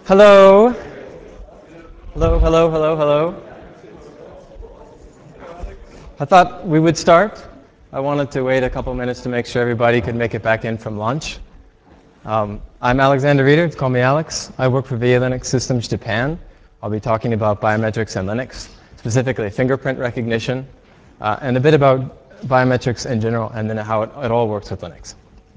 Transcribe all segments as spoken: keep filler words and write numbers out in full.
Hello. Hello, hello, hello, hello. I thought we would start. I wanted to wait a couple minutes to make sure everybody could make it back in from lunch. Um, I'm Alexander Reeder, call me Alex. I work for V A Linux Systems Japan. I'll be talking about biometrics and Linux, specifically fingerprint recognition, uh, and a bit about biometrics in general, and then how it, it all works with Linux.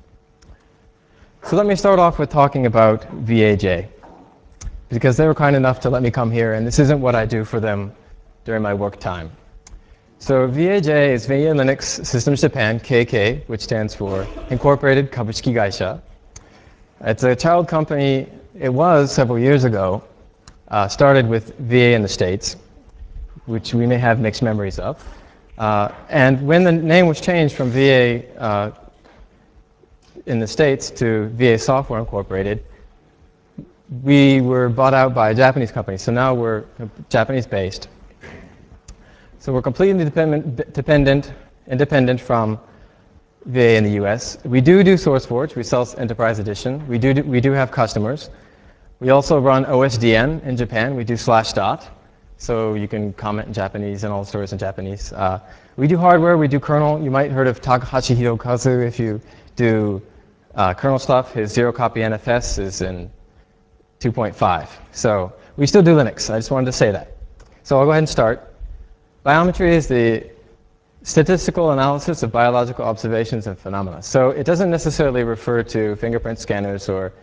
So let me start off with talking about V A J, because they were kind enough to let me come here, and this isn't what I do for them during my work time. So V A J is V A Linux Systems Japan, K K, which stands for Incorporated Kabushiki Gaisha. It's a child company. It was several years ago, uh, started with V A in the States, which we may have mixed memories of. Uh, and when the name was changed from V A uh, in the States to V A Software Incorporated, we were bought out by a Japanese company. So now we're Japanese-based. So we're completely dependent, dependent, independent from V A in the U S. We do do SourceForge. We sell Enterprise Edition. We do, we do have customers. We also run O S D N in Japan. We do slash dot. So you can comment in Japanese and all the stories in Japanese. Uh, we do hardware. We do kernel. You might have heard of Takahashi Hirokazu if you do uh, kernel stuff. His zero copy N F S is in two point five. So we still do Linux. I just wanted to say that. So I'll go ahead and start. Biometry is the statistical analysis of biological observations and phenomena. So it doesn't necessarily refer to fingerprint scanners or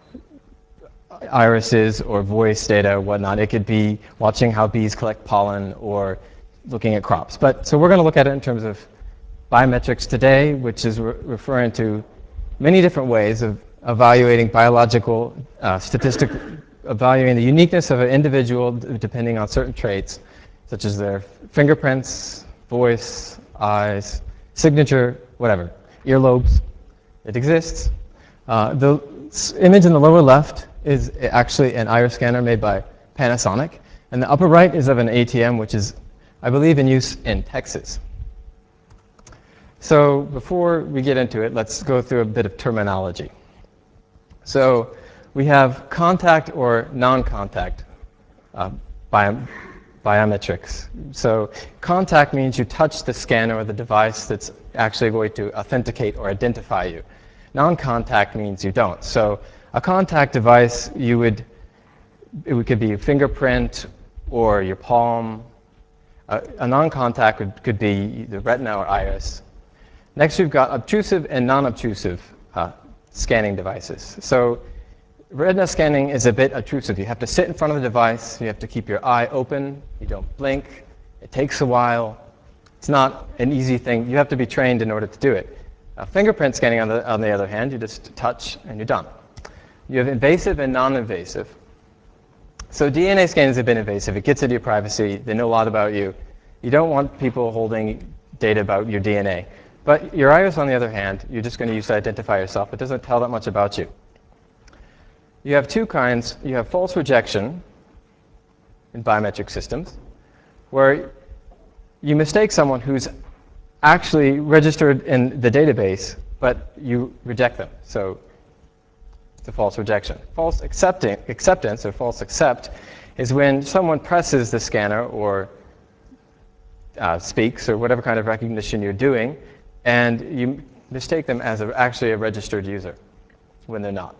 irises or voice data or whatnot. It could be watching how bees collect pollen or looking at crops. But so we're going to look at it in terms of biometrics today, which is re referring to many different ways of evaluating biological uh, statistic, evaluating the uniqueness of an individual depending on certain traits, such as their fingerprints, voice, eyes, signature, whatever, earlobes. It exists. Uh, the image in the lower left is actually an iris scanner made by Panasonic, and the upper right is of an A T M, which is, I believe, in use in Texas. So before we get into it, let's go through a bit of terminology. So we have contact or non-contact uh, bio biometrics. So contact means you touch the scanner or the device that's actually going to authenticate or identify you. Non-contact means you don't. So a contact device, you would, it could be a fingerprint or your palm. Uh, a non-contact could, could be the retina or iris. Next, we've got obtrusive and non-obtrusive uh, scanning devices. So retina scanning is a bit obtrusive. You have to sit in front of the device. You have to keep your eye open. You don't blink. It takes a while. It's not an easy thing. You have to be trained in order to do it. Uh, fingerprint scanning, on the, on the other hand, you just touch and you're done. You have invasive and non-invasive. So D N A scanning is a bit invasive. It gets into your privacy. They know a lot about you. You don't want people holding data about your D N A. But your iris, on the other hand, you're just going to use to identify yourself. It doesn't tell that much about you. You have two kinds. You have false rejection in biometric systems, where you mistake someone who's actually registered in the database, but you reject them. So it's a false rejection. False accepting, acceptance, or false accept, is when someone presses the scanner or uh, speaks, or whatever kind of recognition you're doing, and you mistake them as a, actually a registered user when they're not.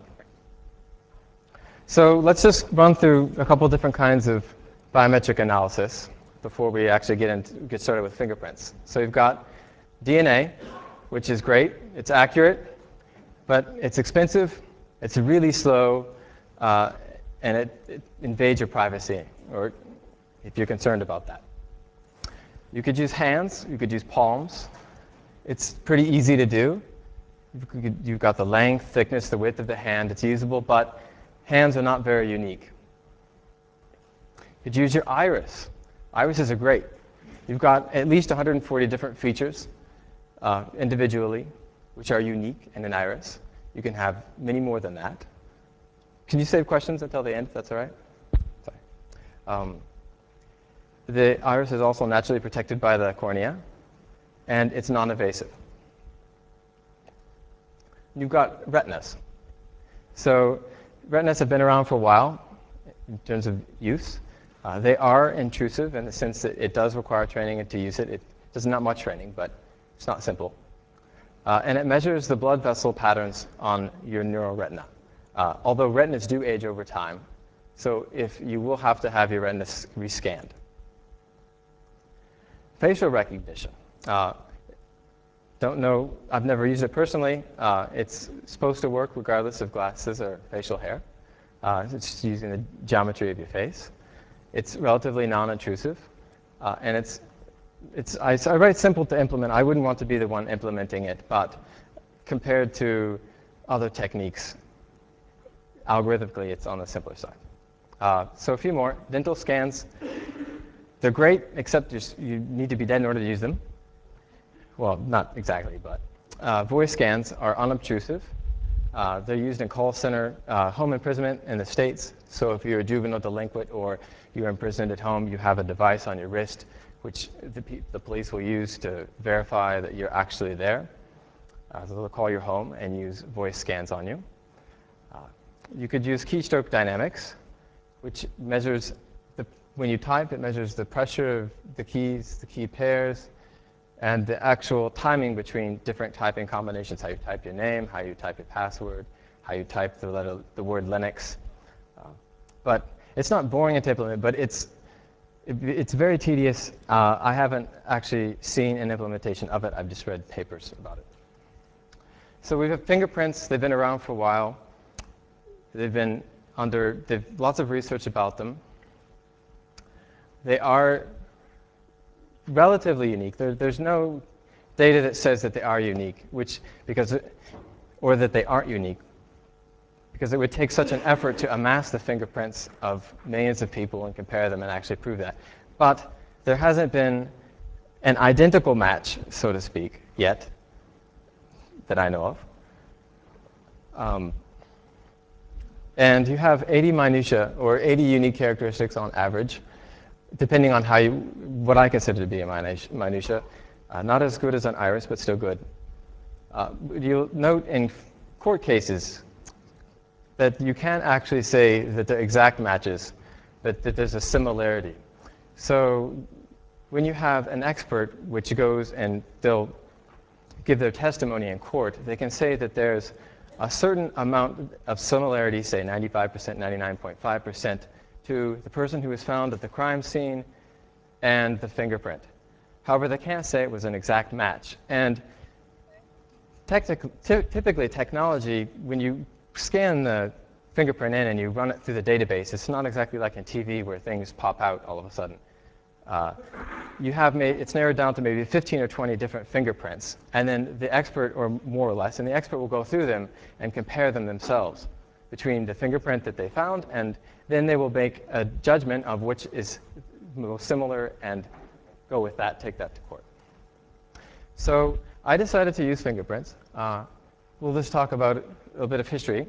So let's just run through a couple different kinds of biometric analysis before we actually get, into, get started with fingerprints. So you've got D N A, which is great. It's accurate, but it's expensive. It's really slow, uh, and it, it invades your privacy, or if you're concerned about that. You could use hands. You could use palms. It's pretty easy to do. You've got the length, thickness, the width of the hand. It's usable, but hands are not very unique. You could use your iris. Irises are great. You've got at least one hundred forty different features uh, individually, which are unique in an iris. You can have many more than that. Can you save questions until the end, if that's all right? Sorry. Um, the iris is also naturally protected by the cornea, and it's non-invasive. You've got retinas. So retinas have been around for a while. in terms of use. Uh, they are intrusive in the sense that it does require training to use it. It does not much training, but it's not simple. Uh, and it measures the blood vessel patterns on your neural retina. Uh, although retinas do age over time, so if you will have to have your retina rescanned. Facial recognition. Uh, don't know, I've never used it personally. Uh, it's supposed to work regardless of glasses or facial hair. Uh, it's just using the geometry of your face. It's relatively non-intrusive, uh, and it's, it's I, I write simple to implement. I wouldn't want to be the one implementing it, but compared to other techniques, algorithmically, it's on the simpler side. Uh, so a few more. Dental scans. They're great, except you need to be dead in order to use them. Well, not exactly, but uh, voice scans are unobtrusive. Uh, they're used in call center uh, home imprisonment in the States. So if you're a juvenile delinquent or you're imprisoned at home, you have a device on your wrist which the, the police will use to verify that you're actually there. Uh, so they'll call your home and use voice scans on you. Uh, you could use keystroke dynamics, which measures, the, when you type, it measures the pressure of the keys, the key pairs, and the actual timing between different typing combinations, how you type your name, how you type your password, how you type the, letter, the word Linux. Uh, but it's not boring to implement, but it's, it, it's very tedious. Uh, I haven't actually seen an implementation of it. I've just read papers about it. So we have fingerprints. They've been around for a while. They've been under, they've lots of research about them. They are relatively unique. There, there's no data that says that they are unique, which, because, it, or that they aren't unique, because it would take such an effort to amass the fingerprints of millions of people and compare them and actually prove that. But there hasn't been an identical match, so to speak, yet, that I know of. Um, and you have eighty minutia, or eighty unique characteristics on average, depending on how you, what I consider to be a minutia. Uh, not as good as an iris, but still good. Uh, you'll note in court cases that you can't actually say that they're exact matches, but that there's a similarity. So when you have an expert which goes and they'll give their testimony in court, they can say that there's a certain amount of similarity, say ninety-five percent, ninety-nine point five percent, to the person who was found at the crime scene and the fingerprint. However, they can't say it was an exact match. And typically, technology, when you scan the fingerprint in and you run it through the database, it's not exactly like in T V where things pop out all of a sudden. Uh, you have made, it's narrowed down to maybe fifteen or twenty different fingerprints. And then the expert, or more or less, and the expert will go through them and compare them themselves between the fingerprint that they found, and then they will make a judgment of which is most similar and go with that, take that to court. So I decided to use fingerprints. Uh, we'll just talk about a little bit of history.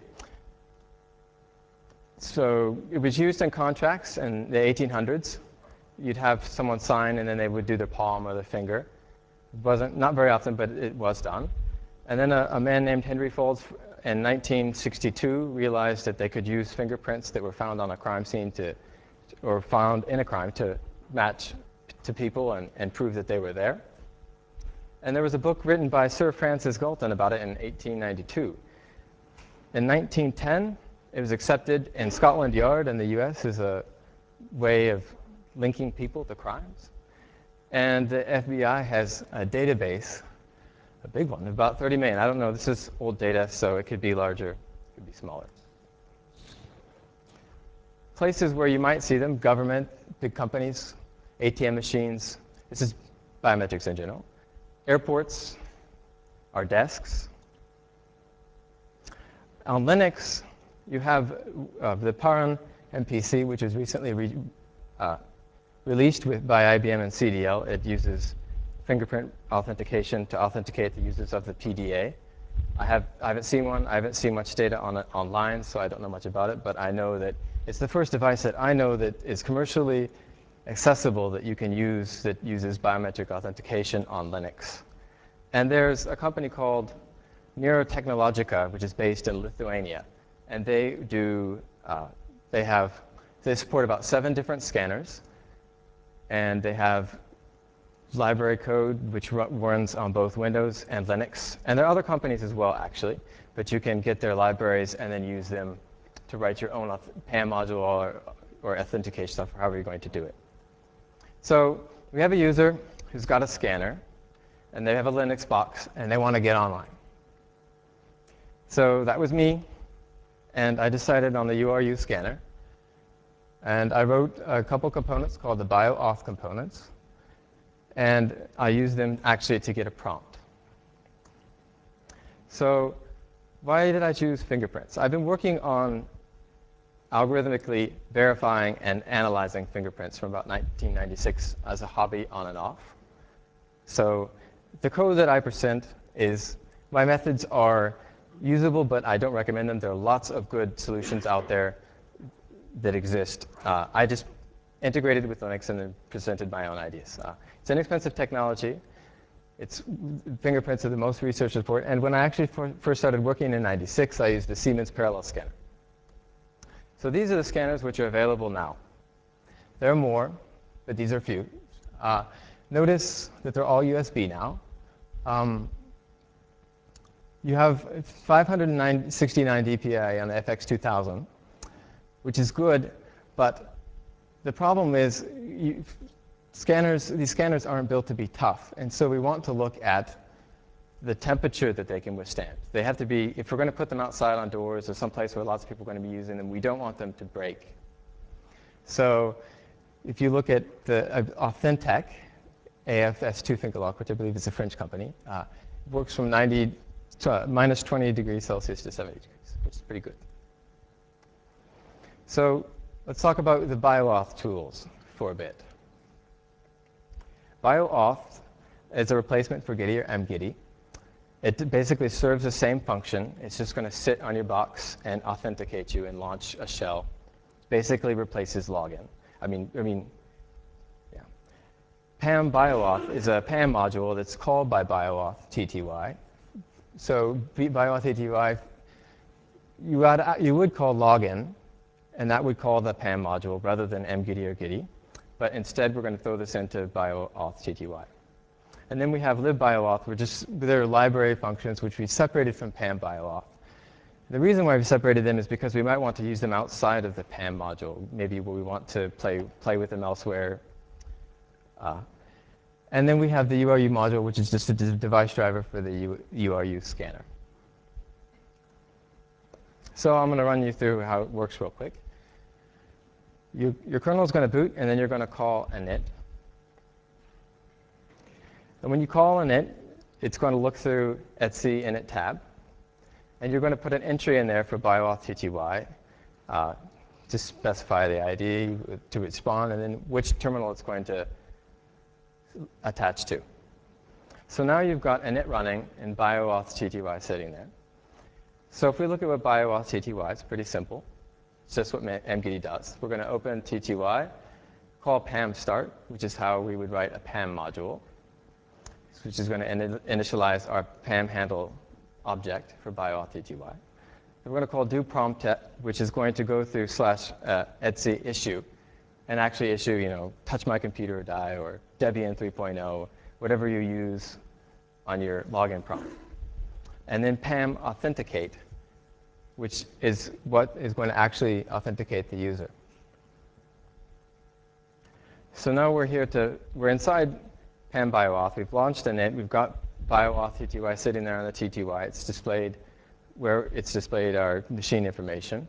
So it was used in contracts in the eighteen hundreds. You'd have someone sign, and then they would do their palm or their finger. It wasn't, not very often, but it was done. And then a, a man named Henry Folds in nineteen sixty-two realized that they could use fingerprints that were found on a crime scene to, or found in a crime to match to people and, and prove that they were there. And there was a book written by Sir Francis Galton about it in eighteen ninety-two. In nineteen ten, it was accepted in Scotland Yard in the U S as a way of linking people to crimes. And the F B I has a database, a big one, about thirty million. I don't know, this is old data, so it could be larger, it could be smaller. Places where you might see them, government, big companies, A T M machines. This is biometrics in general. Airports, our desks. On Linux, you have uh, the Parun M P C, which was recently re uh, released with, by I B M and C D L. It uses fingerprint authentication to authenticate the users of the P D A. I, have, I haven't seen one. I haven't seen much data on it online, so I don't know much about it. But I know that it's the first device that I know that is commercially accessible that you can use that uses biometric authentication on Linux. And there's a company called Neurotechnologica, which is based in Lithuania. And they do, uh, they have They support about seven different scanners, and they have library code which runs on both Windows and Linux. And there are other companies as well, actually, but you can get their libraries and then use them to write your own P A M module or, or authentication stuff, or however you're going to do it. So we have a user who's got a scanner, and they have a Linux box, and they want to get online. So that was me, and I decided on the U R U scanner. And I wrote a couple components called the BioAuth components, and I used them actually to get a prompt. So why did I choose fingerprints? I've been working on algorithmically verifying and analyzing fingerprints from about nineteen ninety-six as a hobby on and off. So the code that I present is, my methods are usable, but I don't recommend them. There are lots of good solutions out there that exist. Uh, I just integrated with Linux and then presented my own ideas. Uh, it's inexpensive technology. It's fingerprints are the most research support. And when I actually for, first started working in ninety-six, I used the Siemens Parallel Scanner. So these are the scanners which are available now. There are more, but these are few. Uh, notice that they're all U S B now. Um, you have five hundred sixty-nine D P I on the F X two thousand, which is good, but the problem is you, scanners, these scanners aren't built to be tough, and so we want to look at the temperature that they can withstand. They have to be, if we're going to put them outside on doors or someplace where lots of people are going to be using them, we don't want them to break. So if you look at the uh, Authentec, A F S two ThinkALOC, which I believe is a French company, uh, works from ninety to uh, minus twenty degrees Celsius to seventy degrees, which is pretty good. So let's talk about the BioAuth tools for a bit. BioAuth is a replacement for Gitee or mGitee. It basically serves the same function. It's just going to sit on your box and authenticate you and launch a shell. Basically replaces login. I mean, I mean, yeah. P A M BioAuth is a P A M module that's called by BioAuth T T Y. So BioAuth T T Y, you, would, you would call login, and that would call the P A M module rather than mGitee or Gitee. But instead, we're going to throw this into BioAuth T T Y. And then we have libbioauth, which is their library functions, which we separated from P A M BioAuth. The reason why we separated them is because we might want to use them outside of the P A M module, maybe where we want to play, play with them elsewhere. Uh, and then we have the U R U module, which is just a device driver for the U, U R U scanner. So I'm going to run you through how it works real quick. You, your kernel is going to boot, and then you're going to call init. And when you call init, it's going to look through etc init tab. And you're going to put an entry in there for BioAuth T T Y uh, to specify the I D, to respond, and then which terminal it's going to attach to. So now you've got init running and BioAuth T T Y sitting there. So if we look at what BioAuth T T Y, it's pretty simple. It's just what mGitee does. We're going to open T T Y, call P A M start, which is how we would write a P A M module, which is going to in initialize our P A M handle object for BioAuth T T Y. We're going to call do prompt, which is going to go through slash uh, etc issue and actually issue, you know, touch my computer or die, or Debian three point oh, whatever you use on your login prompt. And then P A M authenticate, which is what is going to actually authenticate the user. So now we're here to, we're inside P A M BioAuth. We've launched init. We've got BioAuth T T Y sitting there on the T T Y. It's displayed where it's displayed our machine information.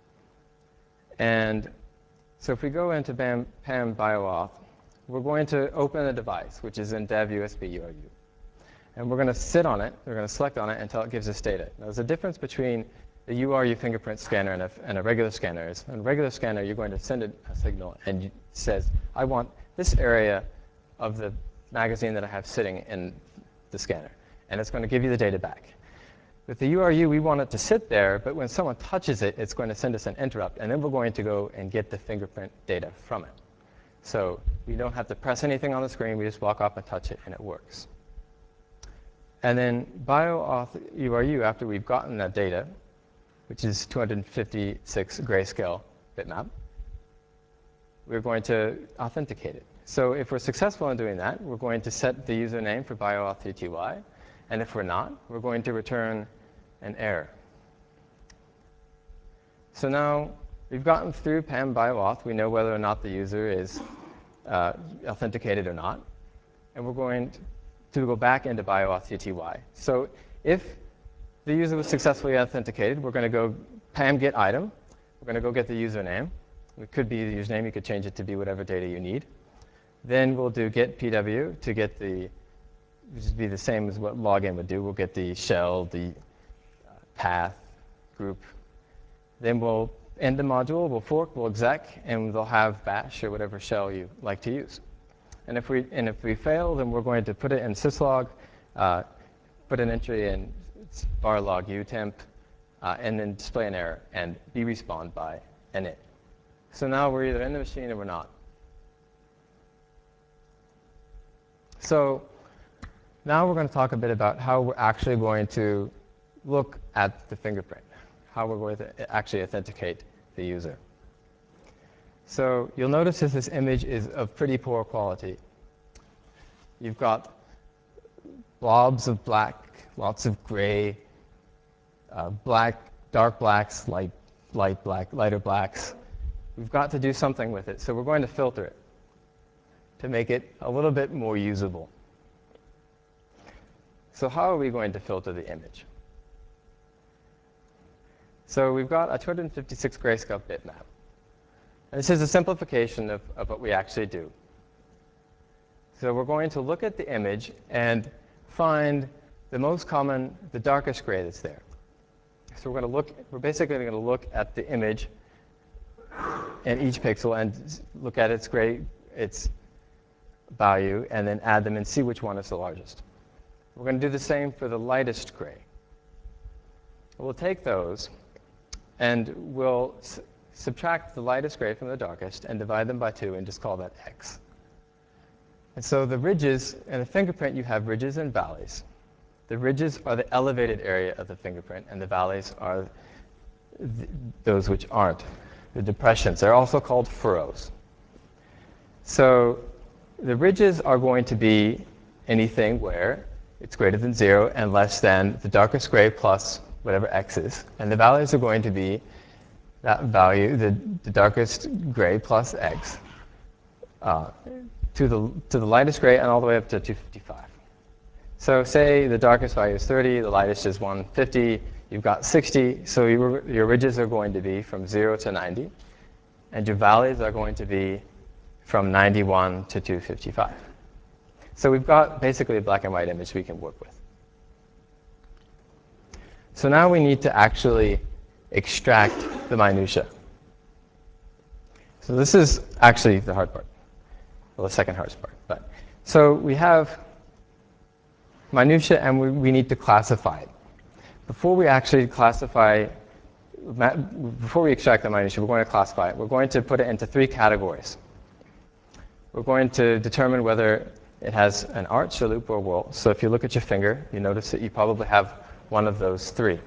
And so if we go into P A M BioAuth, we're going to open a device, which is in dev U S B U R U. And we're going to sit on it. We're going to select on it until it gives us data. Now, there's a difference between the U R U fingerprint scanner and a, and a regular scanner is. In a regular scanner, you're going to send it a signal, and it says, I want this area of the magazine that I have sitting in the scanner. And it's going to give you the data back. With the U R U, we want it to sit there, but when someone touches it, it's going to send us an interrupt, and then we're going to go and get the fingerprint data from it. So we don't have to press anything on the screen. We just walk up and touch it, and it works. And then BioAuth U R U, after we've gotten that data, which is two hundred fifty-six grayscale bitmap, we're going to authenticate it. So if we're successful in doing that, we're going to set the username for BioAuthUTY. And if we're not, we're going to return an error. So now we've gotten through P A M BioAuth. We know whether or not the user is uh, authenticated or not. And we're going to go back into BioAuthUTY. So if the user was successfully authenticated, we're going to go P A M get item. We're going to go get the username. It could be the username. You could change it to be whatever data you need. Then we'll do get P W to get the, which would be the same as what login would do. We'll get the shell, the path, group. Then we'll end the module, we'll fork, we'll exec, and they'll have bash or whatever shell you like to use. And if we, and if we fail, then we're going to put it in syslog, uh, put an entry in var log utemp, uh, and then display an error and be respawned by init. So now we're either in the machine or we're not. So now we're going to talk a bit about how we're actually going to look at the fingerprint, how we're going to actually authenticate the user. So you'll notice that this image is of pretty poor quality. You've got blobs of black, lots of gray, uh, black, dark blacks, light, light black, lighter blacks. We've got to do something with it, so we're going to filter it to make it a little bit more usable. So how are we going to filter the image? So we've got a two hundred fifty-six grayscale bitmap. And this is a simplification of, of what we actually do. So we're going to look at the image and find the most common, the darkest gray that's there. So we're going to look, we're basically going to look at the image and each pixel and look at its gray, its value, and then add them and see which one is the largest. We're going to do the same for the lightest gray. We'll take those and we'll s subtract the lightest gray from the darkest and divide them by two and just call that x. And so the ridges, in the fingerprint you have ridges and valleys. The ridges are the elevated area of the fingerprint, and the valleys are th those which aren't, the depressions. They're also called furrows. So the ridges are going to be anything where it's greater than zero and less than the darkest gray plus whatever x is. And the valleys are going to be that value, the, the darkest gray plus x, uh, to, the, to the lightest gray and all the way up to two fifty-five. So say the darkest value is thirty, the lightest is one fifty, you've got sixty, so your, your ridges are going to be from zero to ninety, and your valleys are going to be from ninety-one to two fifty-five. So we've got basically a black and white image we can work with. So now we need to actually extract the minutia. So this is actually the hard part, well, the second hardest part. But so we have minutia, and we, we need to classify it. Before we actually classify, before we extract the minutia, we're going to classify it. We're going to put it into three categories. We're going to determine whether it has an arch, a loop, or a whorl. So if you look at your finger, you notice that you probably have one of those three.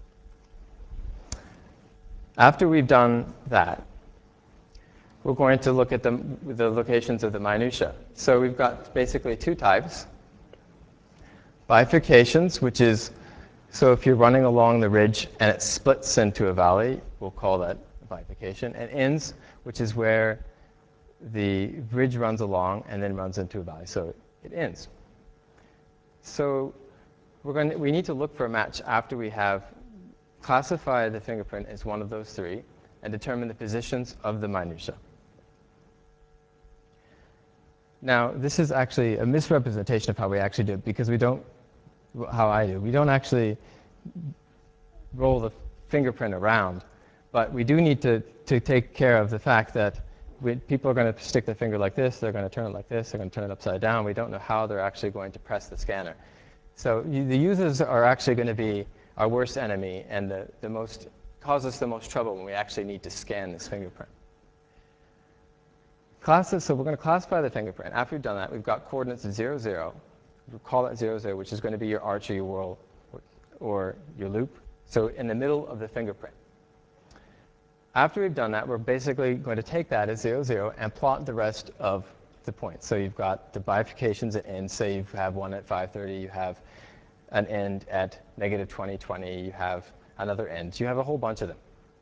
After we've done that, we're going to look at the, the locations of the minutia. So we've got basically two types. Bifurcations, which is, so if you're running along the ridge and it splits into a valley, we'll call that a bifurcation. And ends, which is where the ridge runs along and then runs into a valley, so it ends. So we're going to, we need to look for a match after we have classified the fingerprint as one of those three and determine the positions of the minutia. Now, this is actually a misrepresentation of how we actually do it, because we don't, how I do, we don't actually roll the fingerprint around, but we do need to, to take care of the fact that we, people are going to stick their finger like this, they're going to turn it like this, they're going to turn it upside down. We don't know how they're actually going to press the scanner. So you, the users are actually going to be our worst enemy and the, the most, cause us the most trouble when we actually need to scan this fingerprint. Classes, so we're going to classify the fingerprint. After we've done that, we've got coordinates of zero, zero. We'll call that zero, zero, which is going to be your arch or your whorl or, or your loop. So in the middle of the fingerprint. After we've done that, we're basically going to take that as zero, zero, and plot the rest of the points. So you've got the bifurcations at end. Say you have one at five thirty, you have an end at negative twenty, twenty, you have another end. You have a whole bunch of them.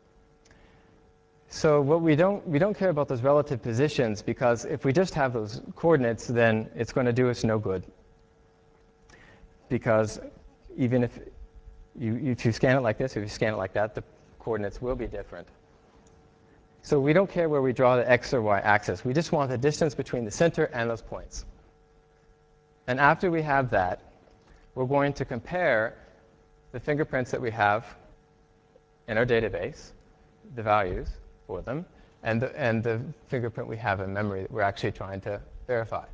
So what we don't, we don't care about those relative positions, because if we just have those coordinates, then it's going to do us no good. Because even if you, if you scan it like this, if you scan it like that, the coordinates will be different. So we don't care where we draw the x or y axis. We just want the distance between the center and those points. And after we have that, we're going to compare the fingerprints that we have in our database, the values for them, and the, and the fingerprint we have in memory that we're actually trying to verify.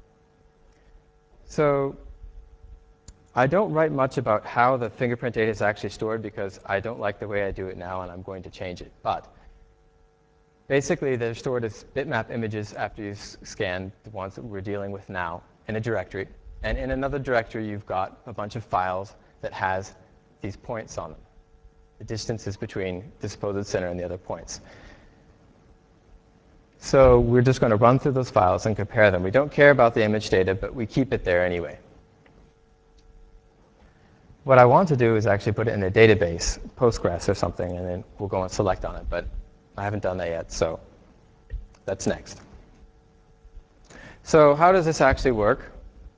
So I don't write much about how the fingerprint data is actually stored, because I don't like the way I do it now, and I'm going to change it. But basically, they're stored as bitmap images after you've scanned the ones that we're dealing with now in a directory. And in another directory, you've got a bunch of files that has these points on them, the distances between the supposed center and the other points. So we're just going to run through those files and compare them. We don't care about the image data, but we keep it there anyway. What I want to do is actually put it in a database, Postgres or something, and then we'll go and select on it. But I haven't done that yet, so that's next. So how does this actually work?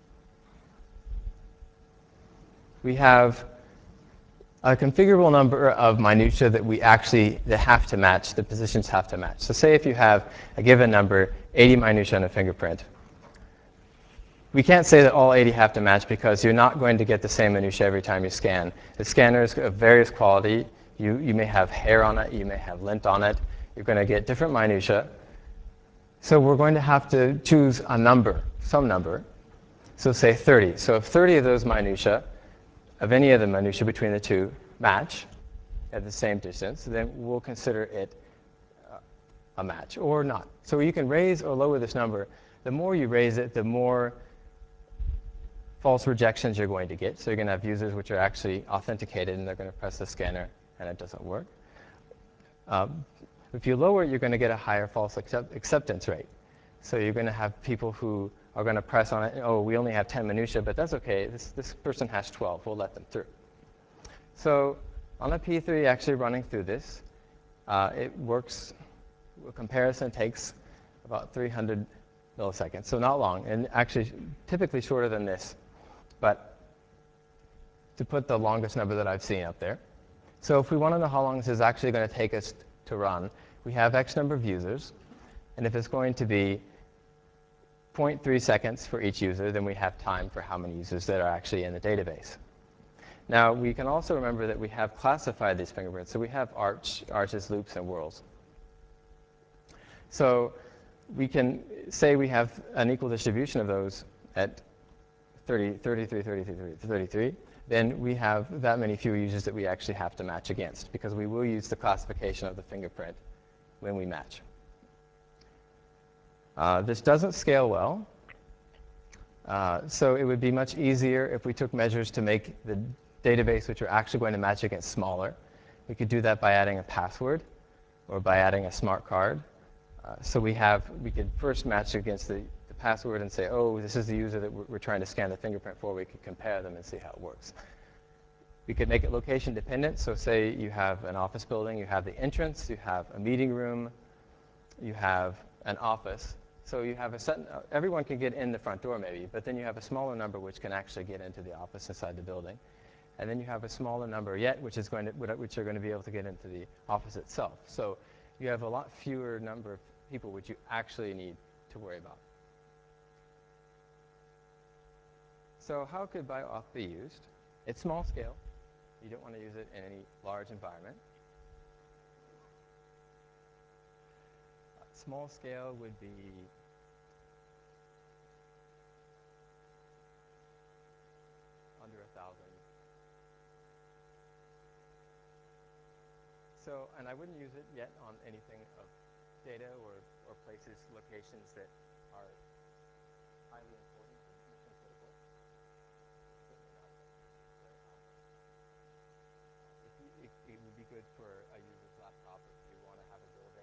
We have a configurable number of minutiae that we actually that have to match, the positions have to match. So say if you have a given number, eighty minutiae on a fingerprint. We can't say that all eighty have to match, because you're not going to get the same minutiae every time you scan. The scanner is of various quality. You, you may have hair on it, you may have lint on it. You're going to get different minutiae. So we're going to have to choose a number, some number. So say thirty. So if thirty of those minutiae, of any of the minutiae between the two, match at the same distance, then we'll consider it a match, or not. So you can raise or lower this number. The more you raise it, the more false rejections you're going to get. So you're going to have users which are actually authenticated, and they're going to press the scanner, and it doesn't work. Um, if you lower it, you're going to get a higher false accept acceptance rate. So you're going to have people who are going to press on it. Oh, we only have ten minutiae, but that's OK. This, this person has twelve. We'll let them through. So on a P three actually running through this, uh, it works. A comparison takes about three hundred milliseconds, so not long, and actually typically shorter than this. But to put the longest number that I've seen up there. So if we want to know how long this is actually going to take us to run, we have X number of users. And if it's going to be zero point three seconds for each user, then we have time for how many users that are actually in the database. Now, we can also remember that we have classified these fingerprints. So we have arch, arches, loops, and whorls. So we can say we have an equal distribution of those at thirty, thirty-three, thirty-three, thirty-three. Then we have that many fewer users that we actually have to match against, because we will use the classification of the fingerprint when we match. Uh, this doesn't scale well. Uh, so it would be much easier if we took measures to make the database which we're actually going to match against smaller. We could do that by adding a password or by adding a smart card. Uh, so we have, we could first match against the, the password and say, oh, this is the user that we're, we're trying to scan the fingerprint for. We could compare them and see how it works. We could make it location dependent. So say you have an office building, you have the entrance, you have a meeting room, you have an office. So you have a set, uh, everyone can get in the front door maybe, but then you have a smaller number which can actually get into the office inside the building. And then you have a smaller number yet, which is going to, which are going to be able to get into the office itself. So you have a lot fewer number of people which you actually need to worry about. So how could BioAuth be used? It's small scale. You don't want to use it in any large environment. Uh, small scale would be under a thousand. So, and I wouldn't use it yet on anything of data or, or places, locations that are highly important and mission critical. It, it, it would be good for a user's laptop if you want to have a building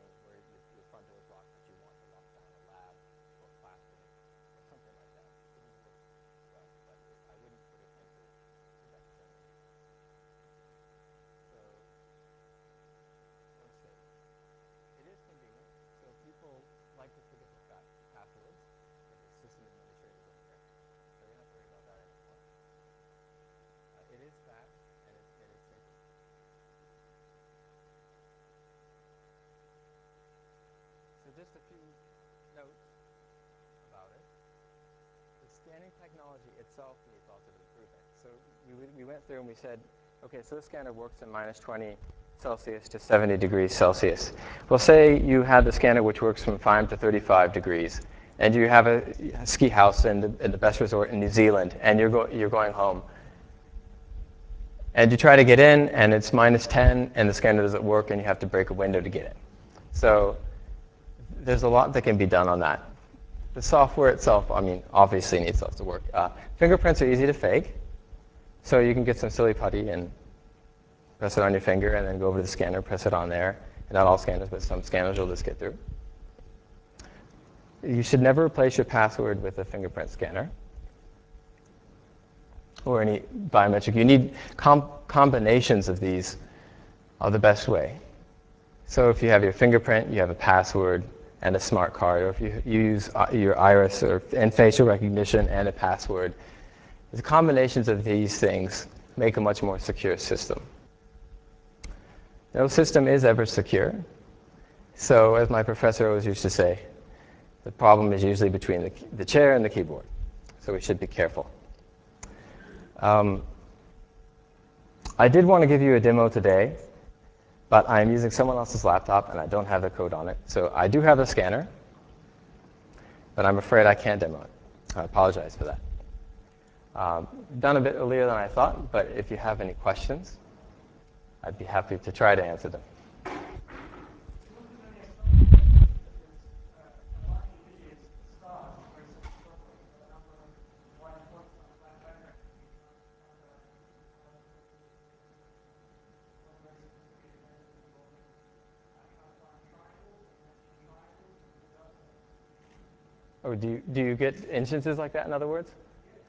just a few notes about it. The scanning technology itself needs lots of improvement. So we, we went through and we said, okay, so this scanner works in minus twenty Celsius to seventy degrees Celsius. Well, say you had the scanner which works from five to thirty-five degrees, and you have a, a ski house in the, in the best resort in New Zealand, and you're, go, you're going home. And you try to get in, and it's minus ten, and the scanner doesn't work, and you have to break a window to get in. So there's a lot that can be done on that. The software itself, I mean, obviously needs stuff to work. Uh, fingerprints are easy to fake. So you can get some silly putty and press it on your finger, and then go over to the scanner, press it on there. And not all scanners, but some scanners will just get through. You should never replace your password with a fingerprint scanner or any biometric. You need com combinations of these are the best way. So if you have your fingerprint, you have a password and a smart card, or if you use your iris or, and facial recognition and a password, the combinations of these things make a much more secure system. No system is ever secure. So as my professor always used to say, the problem is usually between the, the chair and the keyboard. So we should be careful. Um, I did want to give you a demo today, but I'm using someone else's laptop and I don't have the code on it. So I do have a scanner, but I'm afraid I can't demo it. I apologize for that. Um, done a bit earlier than I thought, but if you have any questions, I'd be happy to try to answer them. Oh, do you, do you get instances like that, in other words?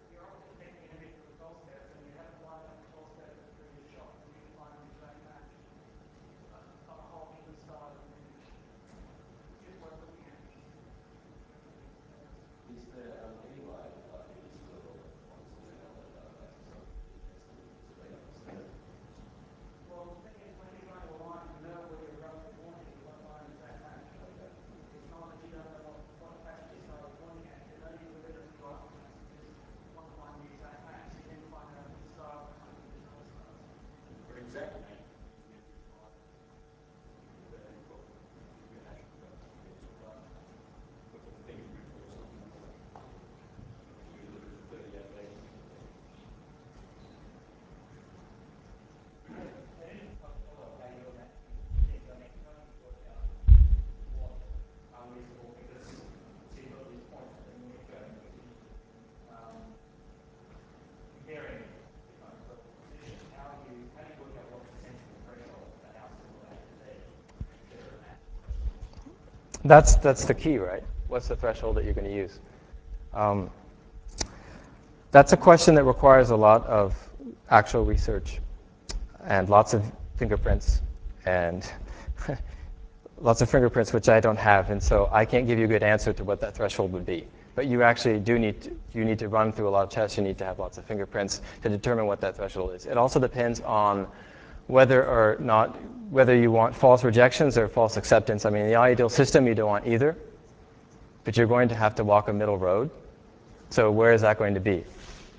That's, that's the key, right? What's the threshold that you're going to use? Um, that's a question that requires a lot of actual research and lots of fingerprints and lots of fingerprints which I don't have, and so I can't give you a good answer to what that threshold would be. But you actually do need to, you need to run through a lot of tests. You need to have lots of fingerprints to determine what that threshold is. It also depends on whether or not, whether you want false rejections or false acceptance. I mean, in the ideal system, you don't want either, but you're going to have to walk a middle road. So where is that going to be?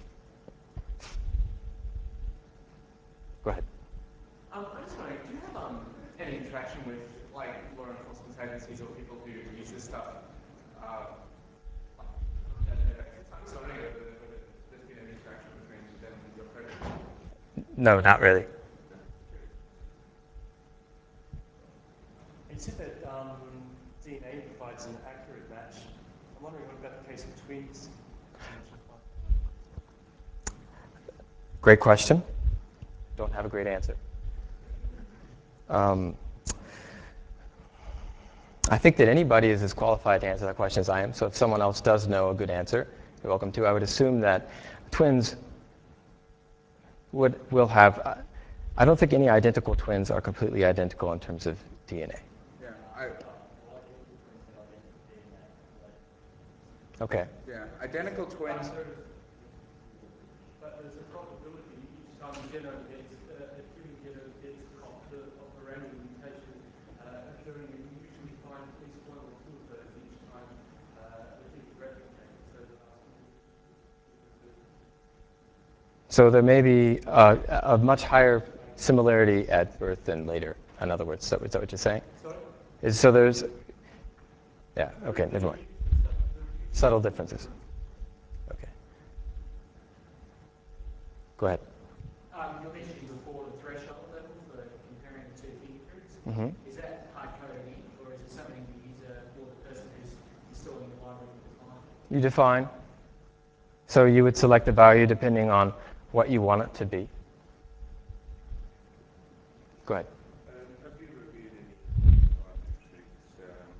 Go ahead. Um, I'm just wondering, do you have um, any interaction with like law enforcement agencies or people who use this stuff? Uh, so I don't know whether, whether there's been any interaction between them and your credit. No, not really. You said that um, D N A provides an accurate match. I'm wondering what about the case of twins? Great question. Don't have a great answer. Um, I think that anybody is as qualified to answer that question as I am, so if someone else does know a good answer, you're welcome to. I would assume that twins would, will have, I don't think any identical twins are completely identical in terms of D N A. Yeah, I, Okay. yeah, identical twins. But there's a probability each time the genome gets, uh, a human genome gets a copy of the random mutation uh, occurring, and you usually find at least one or two of So there may be uh, a much higher similarity at birth than later, in other words. So, is that what you're saying? Sorry? Is, so there's, yeah, okay, never mind. Subtle differences. Okay. Go ahead. Um, you mentioned before the threshold level for comparing the two fingerprints. Mm-hmm. Is that hard-coded in, or is it something you use uh, for the person who's installing the library to define? You define. So you would select a value depending on what you want it to be. Go ahead. Um, have you reviewed any biometrics um,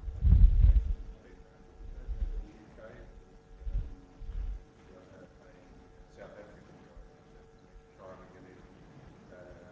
in the U K? Um, a South African guy trying to get in uh,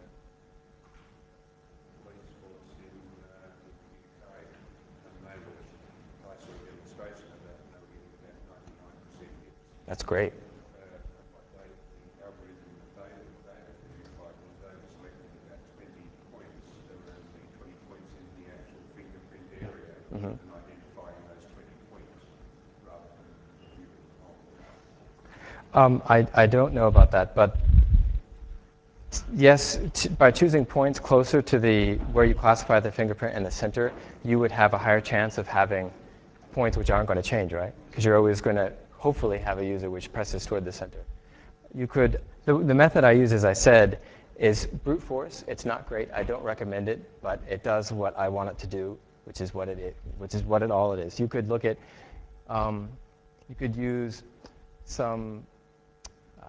police force in uh, the U K, and they were, I saw a demonstration of that, and they were getting about ninety-nine percent hits. That's great. Uh, but they, the algorithm that they, they had verified was they were selecting about twenty points around the twenty points in the actual fingerprint area, Mm-hmm. and identifying those twenty points rather than reviewing the whole. Um, I, I don't know about that, but yes, t- by choosing points closer to the where you classify the fingerprint in the center, you would have a higher chance of having points which aren't going to change, right? Because you're always going to hopefully have a user which presses toward the center. You could, the, the method I use, as I said, is brute force. It's not great. I don't recommend it, but it does what I want it to do, which is what it is, which is what it all it is. You could look at, um, you could use some uh,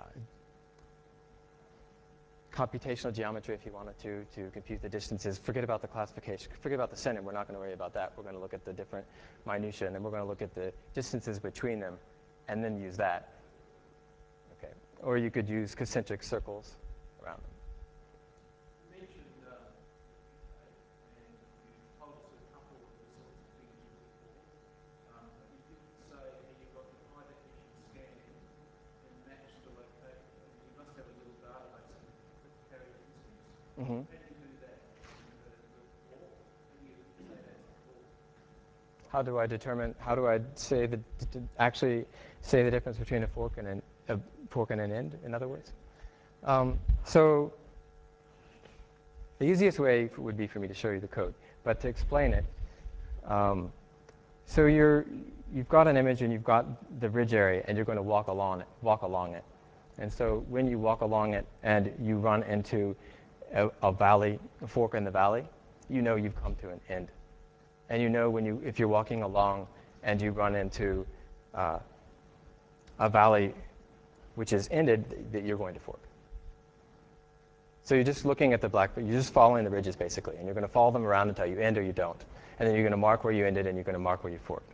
computational geometry if you wanted to, to compute the distances. Forget about the classification. Forget about the center. We're not going to worry about that. We're going to look at the different minutiae, and then we're going to look at the distances between them, and then use that. Okay. Or you could use concentric circles around them. You mentioned uh, and you told us a couple of the sorts of things you look for, um, but you didn't say how you got the high definition scan and match the location. You must have a little database of carry instance. Mm-hmm. How do you do that? The, the fork? How do you say that's a fork? How do I determine, how do I say the, d- actually say the difference between a fork and an, a fork and an end, in other words? Um, so the easiest way would be for me to show you the code, but to explain it, um, so you're, you've got an image and you've got the ridge area and you're going to walk along it, walk along it. And so when you walk along it and you run into a, a valley, a fork in the valley, you know you've come to an end. And you know when you, if you're walking along and you run into uh, a valley which is ended, that you're going to fork. So you're just looking at the black, you're just following the ridges basically, and you're going to follow them around until you end or you don't. And then you're going to mark where you ended and you're going to mark where you forked.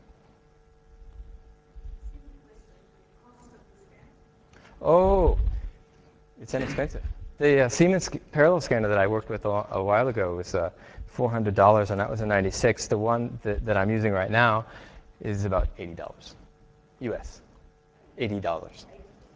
Oh, it's inexpensive. The uh, Siemens parallel scanner that I worked with a, a while ago was uh, four hundred dollars, and that was in ninety-six. The one that, that I'm using right now is about eighty dollars, U S, eighty dollars.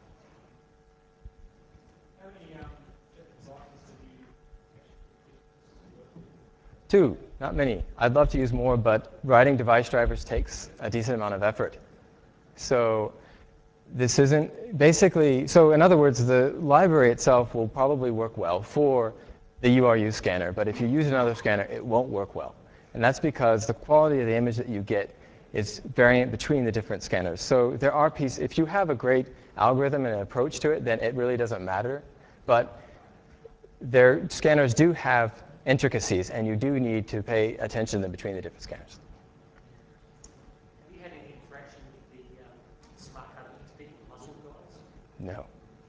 How many um, different devices have you actually Two, not many. I'd love to use more, but writing device drivers takes a decent amount of effort. So this isn't basically, so in other words, the library itself will probably work well for the U R U scanner, but if you use another scanner, it won't work well. And that's because the quality of the image that you get is variant between the different scanners. So there are pieces, if you have a great algorithm and an approach to it, then it really doesn't matter. But their scanners do have intricacies, and you do need to pay attention in between the different scanners. Have you had any interaction with the um, smart cutting expert muscle guys? No.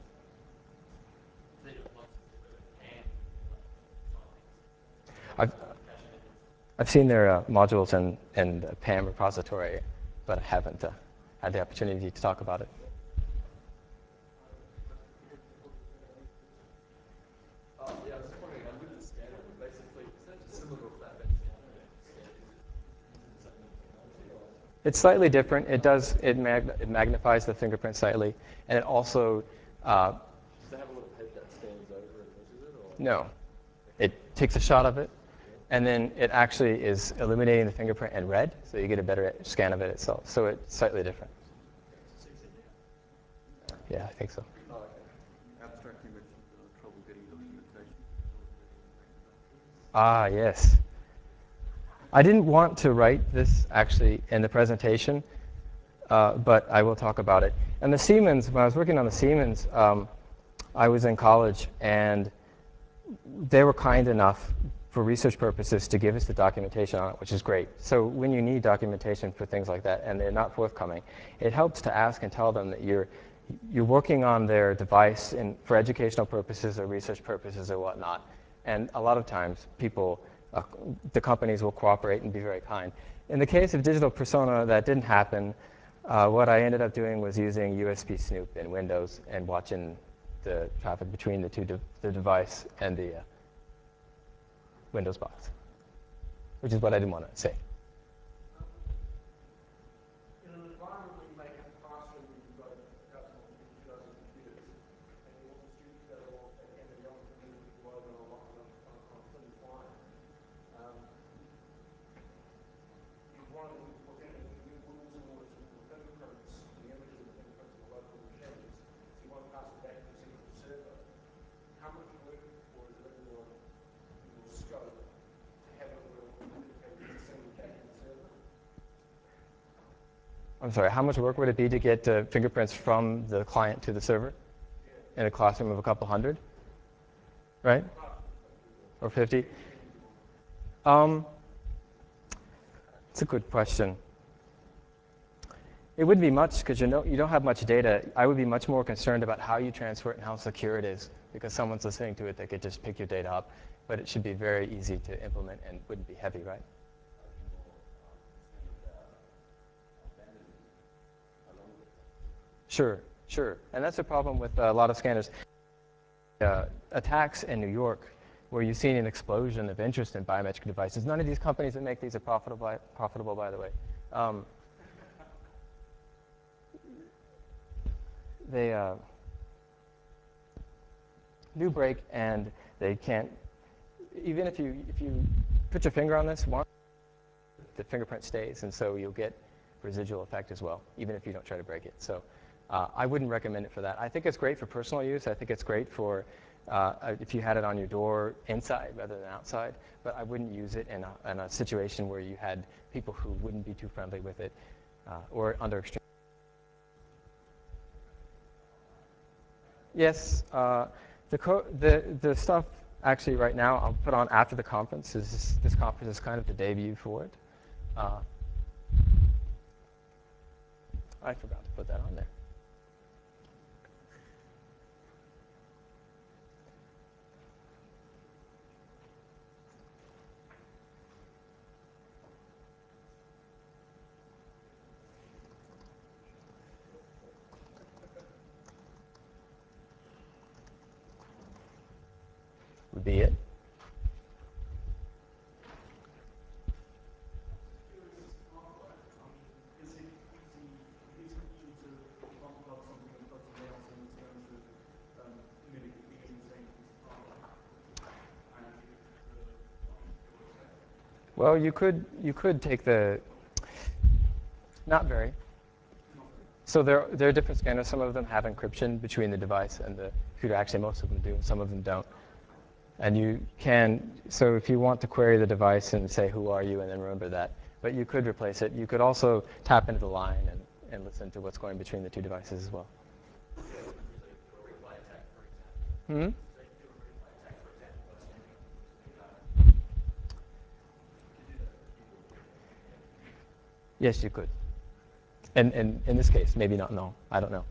They do lots of different hand I've, I've seen their uh, modules in, in the P A M repository, but I haven't uh, had the opportunity to talk about it. Um, yeah, I was just wondering, um, with the scanner, basically, is that just similar to a flatbed scanner? It's slightly different. It does, it, mag, it magnifies the fingerprint slightly, and it also, uh, Does it have a little head that stands over and measures it, or? no, it takes a shot of it, and then it actually is illuminating the fingerprint in red, so you get a better scan of it itself. So it's slightly different. Yeah, I think so. Oh, okay. Abstracting Ah, yes. I didn't want to write this actually in the presentation, uh, but I will talk about it. And the Siemens, when I was working on the Siemens, um, I was in college, and they were kind enough for research purposes to give us the documentation on it, which is great. So when you need documentation for things like that and they're not forthcoming, it helps to ask and tell them that you're, you're working on their device in, for educational purposes or research purposes or whatnot. And a lot of times people, uh, the companies will cooperate and be very kind. In the case of Digital Persona, that didn't happen. Uh, what I ended up doing was using U S B Snoop in Windows and watching the traffic between the two, de the device and the uh, Windows box, which is what I didn't want to say. In an environment where you make a classroom and you've got a dozen or two dozen computers, and you want the students to go off and the young community to go over on a lot on a, on a, on a thin client, um, you want to put in it, you would also want to put the fingerprints, the images of the fingerprints of the local machines, so you want to pass it back to the secret server. How much work, or is it in your, in your scope, to have it where it's sending back to the server? I'm sorry, how much work would it be to get uh, fingerprints from the client to the server in a classroom of a couple hundred, right? Or fifty? Um, it's a good question. It wouldn't be much because you know you don't have much data. I would be much more concerned about how you transfer it and how secure it is, because someone's listening to it, they could just pick your data up. But it should be very easy to implement and wouldn't be heavy, right? Sure, sure. And that's a problem with a lot of scanners. Uh, attacks in New York, where you've seen an explosion of interest in biometric devices. None of these companies that make these are profitable, profitable by the way. Um, they uh, new break, and they can't, even if you, if you put your finger on this, one, the fingerprint stays, and so you'll get residual effect as well, even if you don't try to break it. So uh, I wouldn't recommend it for that. I think it's great for personal use. I think it's great for uh, if you had it on your door inside rather than outside, but I wouldn't use it in a, in a situation where you had people who wouldn't be too friendly with it uh, or under extreme. Yes, uh, the, co the, the stuff actually right now I'll put on after the conference. Is this, this conference is kind of the debut for it. Uh, I forgot to put that on there. Would be it. Well, you could you could take the not very. So there there are different scanners. Some of them have encryption between the device and the computer. Actually, most of them do, and some of them don't. And you can, so if you want to query the device and say, who are you, and then remember that. But you could replace it. You could also tap into the line and, and listen to what's going between the two devices as well. Hmm? Yes, you could. And, and in this case, maybe not, no. I don't know.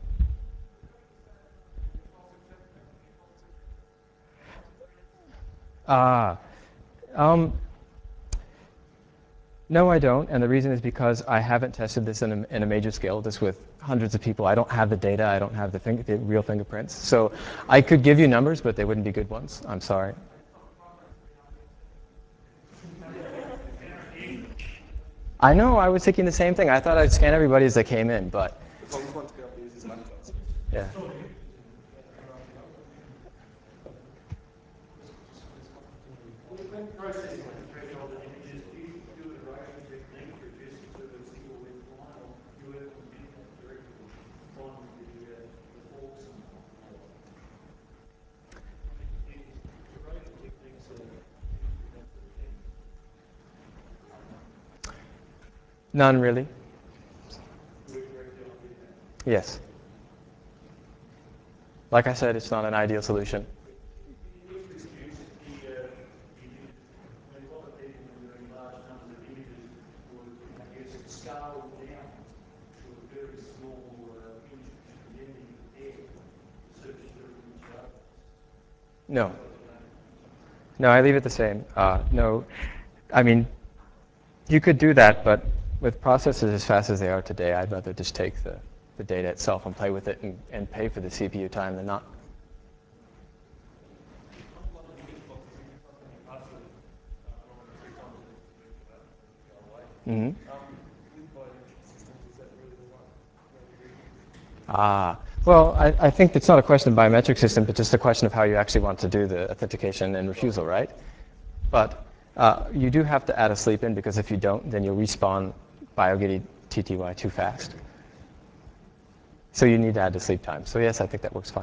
Ah. Um, no, I don't. And the reason is because I haven't tested this in a, in a major scale, just with hundreds of people. I don't have the data. I don't have the, finger, the real fingerprints. So I could give you numbers, but they wouldn't be good ones. I'm sorry. I know. I was thinking the same thing. I thought I'd scan everybody as they came in, but yeah. When processing the threshold of images, do you do a writing technique for just sort of a single width line, or do you work on bitmap directly on the, uh, the forks and more? I mean, the, the writing techniques are used in that None really. Work directly on video. Yes. Like I said, it's not an ideal solution. With this use, the, uh, the, I mean, a lot of people when they're in large numbers of images would, I guess, scale down to a very small uh, image and then be prepared to search through each other. No. No, I leave it the same. Uh, no, I mean, you could do that, but with processors as fast as they are today, I'd rather just take the, the data itself and play with it and, and pay for the C P U time than not. Mm-hmm. Ah, well, I, I think it's not a question of biometric system, but just a question of how you actually want to do the authentication and refusal, right? But uh, you do have to add a sleep in, because if you don't, then you'll respawn BioGiddy T T Y too fast. So you need to add the sleep time. So yes, I think that works fine.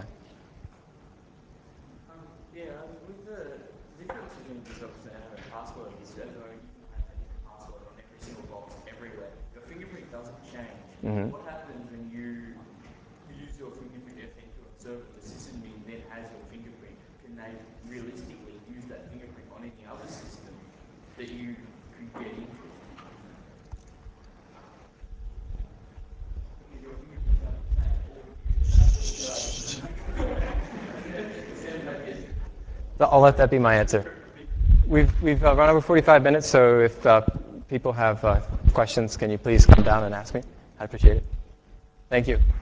Um, yeah, I mean, with the difference between yourself and a password is at the moment you can have a different password on every single box everywhere. Your fingerprint doesn't change. Mm-hmm. What happens when you use your fingerprint to enter a server? The system then has your fingerprint. Can they realistically use that fingerprint on any other system that you could get into? Because your fingerprint doesn't change. I'll let that be my answer. We've, we've uh, run over forty-five minutes, so if uh, people have uh, questions, can you please come down and ask me? I appreciate it. Thank you.